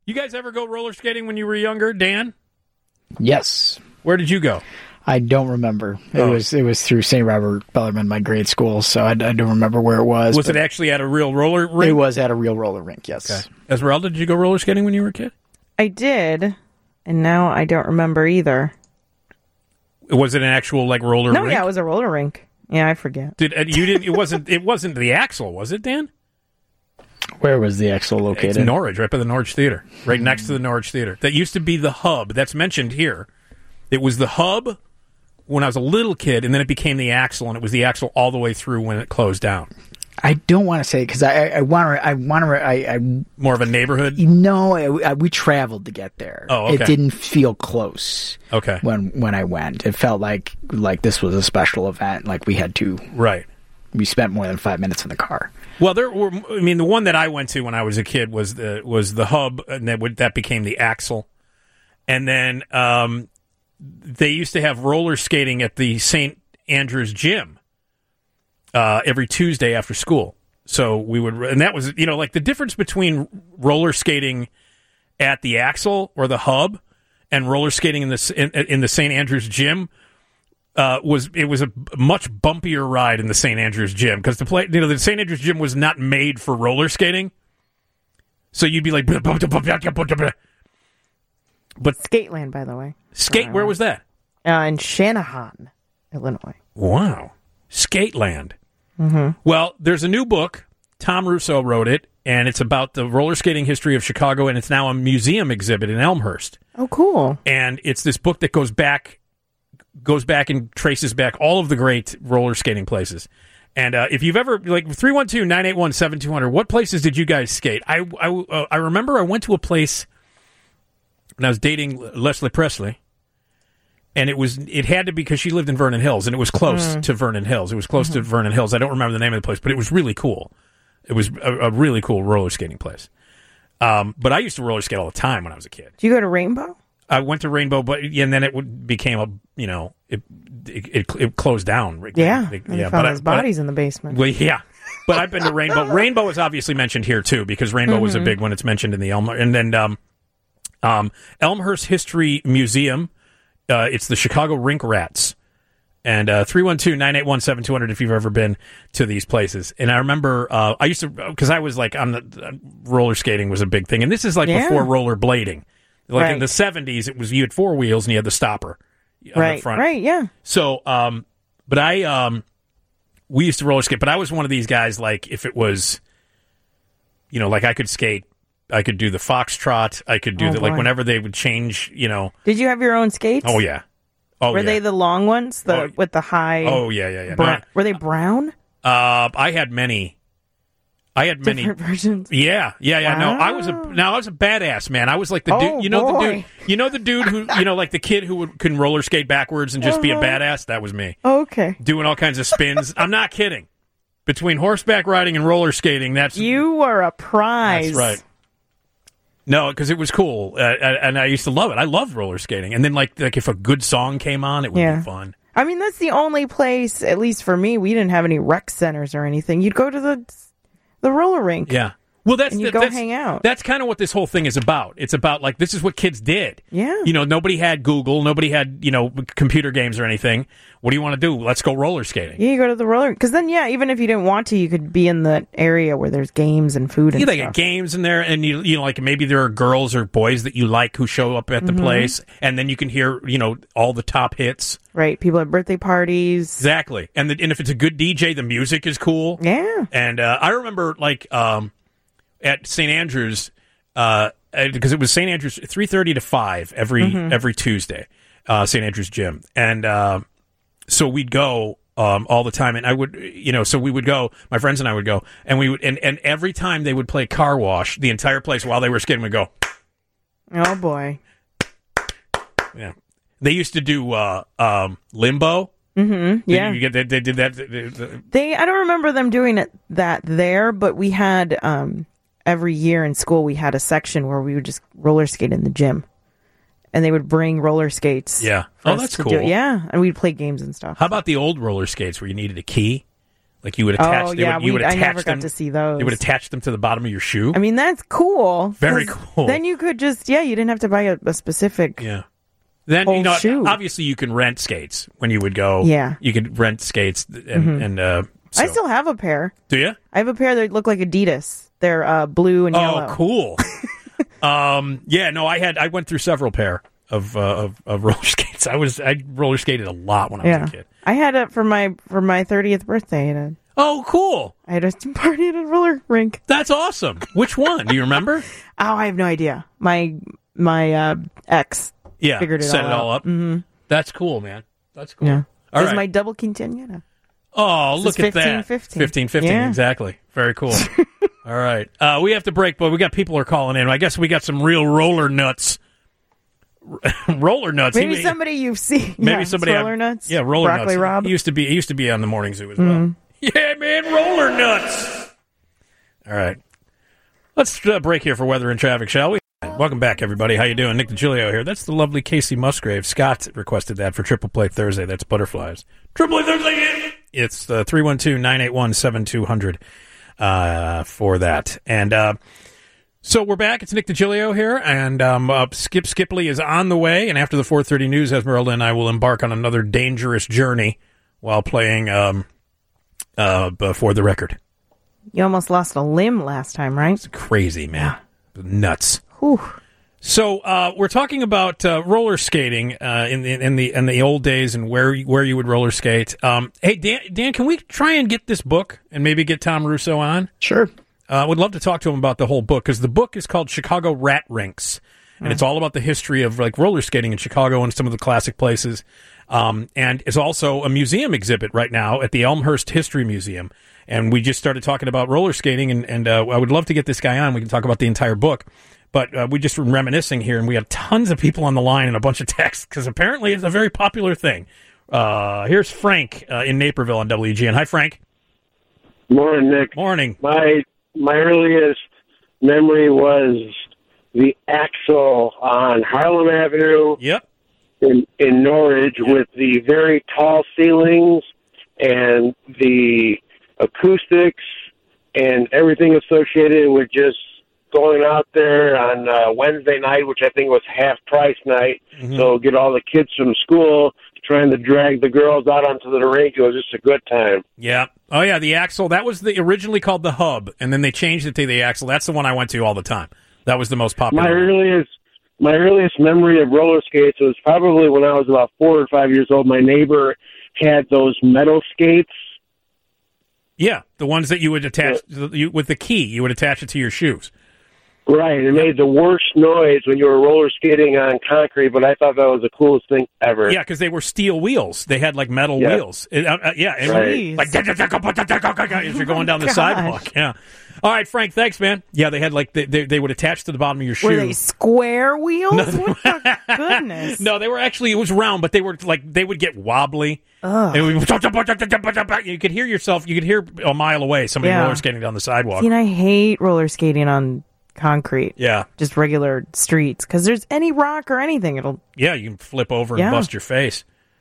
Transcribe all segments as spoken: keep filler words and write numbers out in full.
You guys ever go roller skating when you were younger, Dan? Yes. Where did you go? I don't remember. It Oh. was it was through Saint Robert Bellarmine, my grade school, so I, I don't remember where it was. Was it but actually at a real roller rink? It was at a real roller rink, yes. Okay. Esmeralda, did you go roller skating when you were a kid? I did, and now I don't remember either. Was it an actual like roller No, rink? yeah, it was a roller rink. Yeah, I forget. Did uh, you didn't? It wasn't. It wasn't the Axle, was it, Dan? Where was the Axle located? It's Norwich, right by the Norwich Theater, right next to the Norwich Theater. That used to be the hub. That's mentioned here. It was the hub when I was a little kid, and then it became the Axle, and it was the Axle all the way through when it closed down. I don't want to say because I I want to I want to I, I More of a neighborhood. no I, I, we traveled to get there. Oh, okay. It didn't feel close. Okay. When when I went, it felt like like this was a special event. Like we had to. Right. We spent more than five minutes in the car. Well, there were. I mean, the one that I went to when I was a kid was the was the hub, and that would, that became the Axle, and then um, they used to have roller skating at the Saint Andrews gym uh, every Tuesday after school. So we would, and that was, you know, like the difference between roller skating at the Axle or the hub and roller skating in the in, in the Saint Andrews gym. Uh, was it was a much bumpier ride in the Saint Andrews gym because the play, you know, the Saint Andrews gym was not made for roller skating, so you'd be like, but Skateland, by the way. skate. Where was that? Uh, in Shanahan, Illinois. Wow, Skateland. Mm-hmm. Well, there's a new book. Tom Russo wrote it, and it's about the roller skating history of Chicago, and it's now a museum exhibit in Elmhurst. Oh, cool! And it's this book that goes back. goes back and traces back all of the great roller skating places. And uh, if you've ever, like, three one two, nine eight one, seven two zero zero, what places did you guys skate? I, I, uh, I remember I went to a place when I was dating Leslie Presley, and it was it had to be because she lived in Vernon Hills, and it was close Mm. to Vernon Hills. It was close to Vernon Hills. I don't remember the name of the place, but it was really cool. It was a, a really cool roller skating place. Um, but I used to roller skate all the time when I was a kid. Did you go to Rainbow? I went to Rainbow, but and then it would, became a you know it it, it, it closed down. Yeah, It- and yeah. found But his I, but bodies in the basement. well, yeah. But I've been to Rainbow. Rainbow is obviously mentioned here too because Rainbow was a Mm-hmm. big one. It's mentioned in the Elm and then um, um, Elmhurst History Museum. Uh, it's the Chicago Rink Rats. And uh, three one two, nine eight one, seven two zero zero if you've ever been to these places. And I remember uh, I used to, because I was like on the uh, roller skating was a big thing. And this is like Yeah. before roller blading. Like in Right. the seventies, it was you had four wheels and you had the stopper on right, the front. right, yeah. So, um, but I, um, we used to roller skate, but I was one of these guys, like, if it was, you know, like I could skate, I could do the foxtrot, I could do Oh, the, like, boy. whenever they would change, you know. Did you have your own skates? Oh, yeah. Oh, Were yeah. they the long ones, the Oh, with the high? Oh, yeah, yeah, yeah. bra- were they brown? No, uh, I had many. I had many. Different versions. Yeah, yeah, yeah. No, I was a Wow. now I was a badass man. I was like the Oh, dude. You know the boy. dude. You know the dude who you know like the kid who would, can roller skate backwards and just be a Uh-huh. badass. That was me. Okay. Doing all kinds of spins. I'm not kidding. Between horseback riding and roller skating, that's You were a prize. that's right. No, because it was cool, uh, and I used to love it. I loved roller skating, and then like like if a good song came on, it would Yeah. be fun. I mean, that's the only place, at least for me, we didn't have any rec centers or anything. You'd go to the the roller rink. Yeah. Well, that's And you the- go that's, hang out. That's kind of what this whole thing is about. It's about like this is what kids did. Yeah. You know, nobody had Google, nobody had you know computer games or anything. What do you want to do? Let's go roller skating. Yeah, you go to the roller, because then, yeah, even if you didn't want to, you could be in the area where there's games and food and Yeah, they stuff. got games in there, and you you know like maybe there are girls or boys that you like who show up at the Mm-hmm. place, and then you can hear you know all the top hits. Right, people at birthday parties. Exactly, and the, and if it's a good D J, the music is cool. Yeah. And uh, I remember like um, at Saint Andrews, uh, because it was Saint Andrews three thirty to five every Mm-hmm. every Tuesday, uh, Saint Andrews gym, and uh, so we'd go um, all the time, and I would you know so we would go, my friends and I would go, and we would and, and every time they would play Car Wash, the entire place while they were skating would go. Oh, boy. Yeah, they used to do uh, um, Limbo. Mm-hmm. Yeah. you get they, they did that. They, they- They, I don't remember them doing it that there, but we had, um, every year in school, we had a section where we would just roller skate in the gym. And they would bring roller skates. Yeah. for Oh, us that's to cool. do- Yeah. And we'd play games and stuff. How about the old roller skates where you needed a key? Like you would attach. Oh they yeah, would, you we, would I attach never them, got to see those. You would attach them to the bottom of your shoe. I mean, that's cool. Very 'cause cool. Then you could just yeah, you didn't have to buy a, a specific. Yeah. Then whole you know, shoe. obviously you can rent skates when you would go. Yeah. You could rent skates and Mm-hmm. and. Uh, so. I still have a pair. Do you? I have a pair that look like Adidas. They're uh, blue and yellow. Oh, cool. um, yeah, no, I had I went through several pair of uh, of, of roller skates. I was I roller skated a lot when I Yeah, was a kid. I had it for my for my thirtieth birthday. I had a, Oh, cool. I had a party at a roller rink. That's awesome. Which one? Do you remember? Oh, I have no idea. My my uh, ex Yeah, figured it set all it all out. up. Mm-hmm. That's cool, man. That's cool. Yeah, All it was right. my double quinceañera. Oh, look is at that. fifteen fifteen. fifteen fifteen, Yeah. exactly. Very cool. All right. Uh, we have to break, but we got people are calling in. I guess we got some real roller nuts. roller nuts. Maybe He- somebody you've seen. Maybe yeah, somebody roller on- nuts. Yeah, roller broccoli nuts. Rob. Mm-hmm. He used to be. He used to be on the morning zoo as well. Yeah, man, roller nuts. All right, let's uh, break here for weather and traffic, shall we? Welcome back, everybody. How you doing? Nick DiGilio here. That's the lovely Casey Musgrave. Scott requested that for Triple Play Thursday. That's Butterflies. Triple Play Thursday. It's uh, three one two, nine eight one, seven two zero zero uh, for that. And uh, so we're back. It's Nick DiGilio here, and um, uh, Skip Skipley is on the way. And after the four thirty news, Esmeralda and I will embark on another dangerous journey while playing um, uh, For the Record. You almost lost a limb last time, right? It's crazy, man. Nuts. Whew. So uh, we're talking about uh, roller skating uh, in the in the in the old days and where where you would roller skate. Um, hey Dan, Dan, can we try and get this book and maybe get Tom Russo on? Sure. I uh, would love to talk to him about the whole book because the book is called Chicago Rat Rinks, and it's all about the history of like roller skating in Chicago and some of the classic places. Um, and it's also a museum exhibit right now at the Elmhurst History Museum. And we just started talking about roller skating, and, and uh, I would love to get this guy on. We can talk about the entire book. But uh, we just were reminiscing here, and we have tons of people on the line and a bunch of texts, because apparently it's a very popular thing. Uh, here's Frank uh, in Naperville on W G N. Hi, Frank. Morning, Nick. Morning. My my earliest memory was the axle on Harlem Avenue Yep. in, in Norwich with the very tall ceilings and the acoustics and everything associated with just going out there on uh, Wednesday night, which I think was half price night. Mm-hmm. So get all the kids from school, trying to drag the girls out onto the rink. It was just a good time. Yeah. Oh, yeah, the Axle. That was the originally called the Hub, and then they changed it to the Axle. That's the one I went to all the time. That was the most popular My one. earliest, my earliest memory of roller skates was probably when I was about four or five years old. My neighbor had those metal skates. Yeah, the ones that you would attach you, with the key. You would attach it to your shoes. Right, it made the worst noise when you were roller skating on concrete, but I thought that was the coolest thing ever. Yeah, because they were steel wheels. They had like metal Yeah. wheels. It, uh, uh, yeah, and Right. like as you're going down the Gosh. sidewalk. Yeah. All right, Frank. Thanks, man. Yeah, they had like they they, they would attach to the bottom of your shoe. Were they square wheels? What the goodness? No, they were actually it was round, but they were like they would get wobbly. Ugh. And we, you could hear yourself. You could hear a mile away somebody Yeah. roller skating down the sidewalk. See, and I hate roller skating on concrete. Yeah, Just regular streets. Because there's any rock or anything, it'll. yeah. You can flip over and Yeah. bust your face.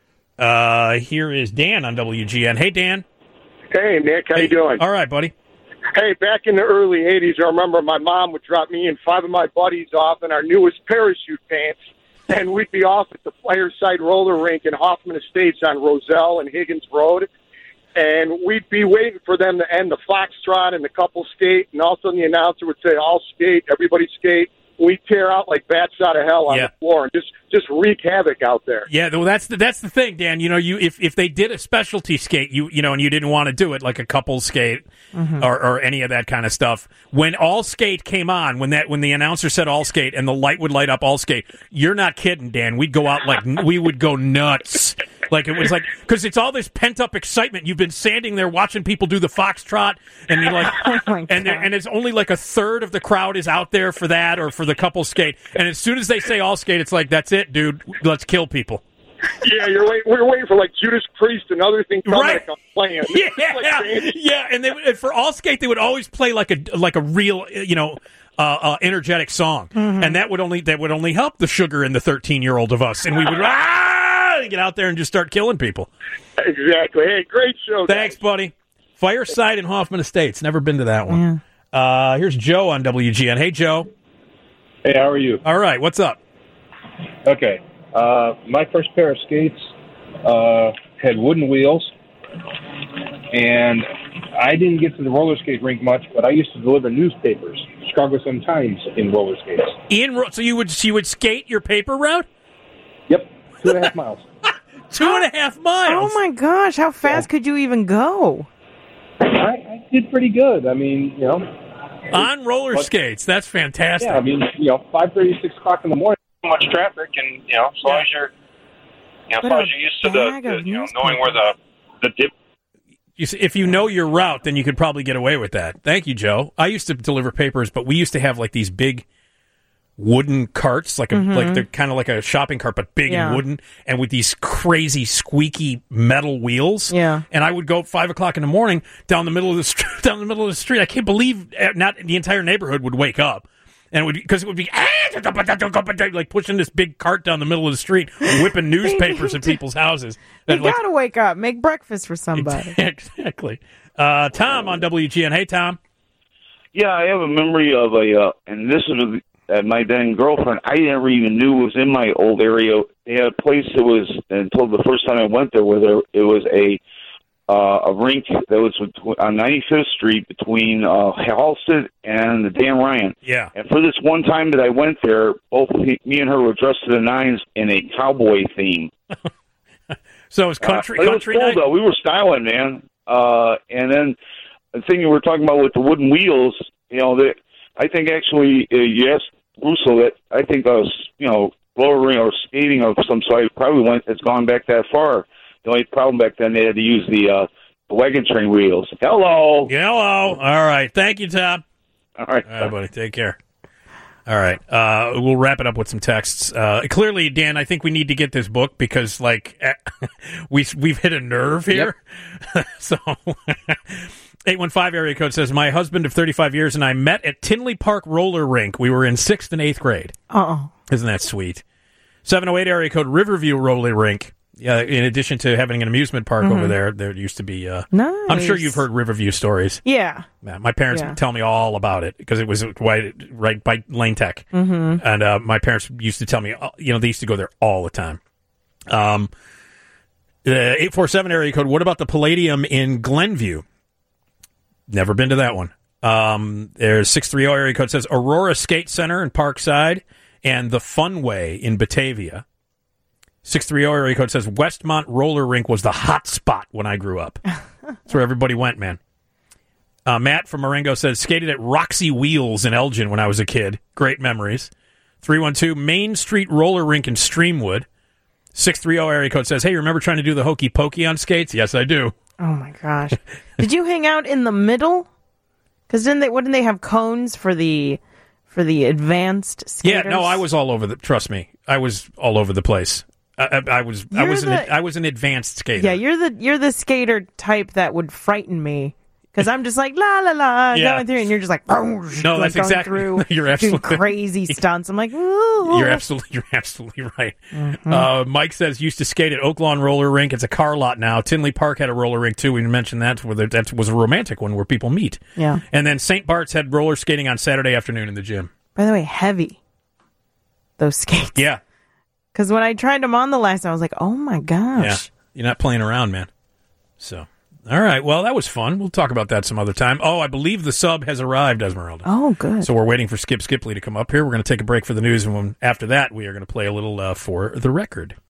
Uh, here is Dan on W G N. Hey, Dan. Hey, Nick, how you doing? All right, buddy. Hey, back in the early eighties, I remember my mom would drop me and five of my buddies off in our newest parachute pants, and we'd be off at the Fireside Roller Rink in Hoffman Estates on Roselle and Higgins Road, and we'd be waiting for them to end the foxtrot and the couple skate, and all of a sudden the announcer would say, all skate, everybody skate. We'd tear out like bats out of hell on Yeah. the floor and just, just wreak havoc out there. Yeah, well, that's the that's the thing, Dan. You know, you if, if they did a specialty skate, you you know, and you didn't want to do it like a couples skate or, or any of that kind of stuff. When all skate came on, when that when the announcer said all skate and the light would light up all skate, you're not kidding, Dan. We'd go out like we would go nuts. Like it was like because it's all this pent up excitement. You've been standing there watching people do the foxtrot, and you're like, Oh my and there, God. and it's only like a third of the crowd is out there for that or for the couple skate. And as soon as they say all skate, it's like that's it, dude. Let's kill people. Yeah, you're wait, we're waiting for like Judas Priest and other things coming Right. to come playing. Yeah, It's like Sandy. yeah, and they would- and for all skate they would always play like a like a real you know uh, uh, energetic song, and that would only that would only help the sugar and the thirteen year old of us, and we would ah, get out there and just start killing people. Exactly. Hey, great show. Thanks, guys. buddy. Fireside in Hoffman Estates. Never been to that one. Yeah. Uh, here's Joe on W G N. Hey, Joe. Hey, how are you? All right, what's up? Okay. Uh, my first pair of skates uh, had wooden wheels, and I didn't get to the roller skate rink much, but I used to deliver newspapers. Struggle sometimes in roller skates. In ro- so you would so you would skate your paper route? Yep, two and a half miles. Two and a half miles. Oh my gosh! How fast yeah. could you even go? I, I did pretty good. I mean, you know, on roller but, skates. That's fantastic. Yeah, I mean, you know, five thirty, six o'clock in the morning. Much traffic, and you know, as long as you're, you know, as long as you're used to the, the you know, knowing where the the dip. You see, if you know your route, then you could probably get away with that. Thank you, Joe. I used to deliver papers, but we used to have like these big wooden carts, like a mm-hmm. like they're kind of like a shopping cart, but big yeah. and wooden, and with these crazy squeaky metal wheels. Yeah. And I would go at five o'clock in the morning down the middle of the st- down the middle of the street. I can't believe not the entire neighborhood would wake up. And it would because it would be like pushing this big cart down the middle of the street, whipping newspapers in people's houses. You like, gotta wake up, make breakfast for somebody. Exactly. Uh, Tom on W G N. Hey, Tom. Yeah, I have a memory of a, uh, and this is uh, my then girlfriend. I never even knew was in my old area. They had a place that was until the first time I went there, where there it was a. Uh, a rink that was on ninety-fifth Street between uh, Halsted and the Dan Ryan. Yeah. And for this one time that I went there, both me and her were dressed to the nines in a cowboy theme. So it was country. Uh, country it was cool, night? though. We were styling, man. Uh, and then the thing you were talking about with the wooden wheels, you know, that I think actually uh, you asked Russo that I think I was, you know, roller or skating of some sort. Probably went. It's gone back that far. The only problem back then, they had to use the, uh, the wagon train wheels. Hello. Hello. All right. Thank you, Tom. All right. All right, buddy. Take care. All right. Uh, we'll wrap it up with some texts. Uh, clearly, Dan, I think we need to get this book because, like, we, we've hit a nerve here. Yep. So, eight one five area code says, my husband of thirty-five years and I met at Tinley Park Roller Rink. We were in sixth and eighth grade. Uh-oh. Isn't that sweet? seven oh eight area code Riverview Roller Rink. Yeah, in addition to having an amusement park mm-hmm. over there, there used to be. Uh, nice. I'm sure you've heard Riverview stories. Yeah. yeah my parents yeah. tell me all about it because it was right, right by Lane Tech. Mm-hmm. And uh, my parents used to tell me, you know, they used to go there all the time. Um, uh, eight four seven area code, what about the Palladium in Glenview? Never been to that one. Um, there's six three zero area code says Aurora Skate Center in Parkside and the Funway in Batavia. six three zero area code says Westmont Roller Rink was the hot spot when I grew up. That's where everybody went, man. Uh, Matt from Marengo says, skated at Roxy Wheels in Elgin when I was a kid. Great memories. three one two Main Street Roller Rink in Streamwood. six three zero area code says, hey, remember trying to do the hokey pokey on skates? Yes, I do. Oh, my gosh. Did you hang out in the middle? Because didn't they, wouldn't they have cones for the for the advanced skaters? Yeah, no, I was all over the, trust me, I was all over the place. I, I was you're I was the, an I was an advanced skater. Yeah, you're the you're the skater type that would frighten me because I'm just like la la la yeah. going through, and you're just like no, like that's exactly. Through, you're absolutely doing crazy stunts. I'm like, ooh. you're absolutely you're absolutely right. Mm-hmm. Uh, Mike says used to skate at Oaklawn Roller Rink. It's a car lot now. Tinley Park had a roller rink too. We mentioned that where that was a romantic one where people meet. Yeah, and then Saint Bart's had roller skating on Saturday afternoon in the gym. By the way, heavy those skates. Yeah. Because when I tried them on the last time, I was like, oh, my gosh. Yeah, you're not playing around, man. So, all right. Well, that was fun. We'll talk about that some other time. Oh, I believe the sub has arrived, Esmeralda. Oh, good. So we're waiting for Skip Skipley to come up here. We're going to take a break for the news, and when, after that, we are going to play a little uh, For the Record.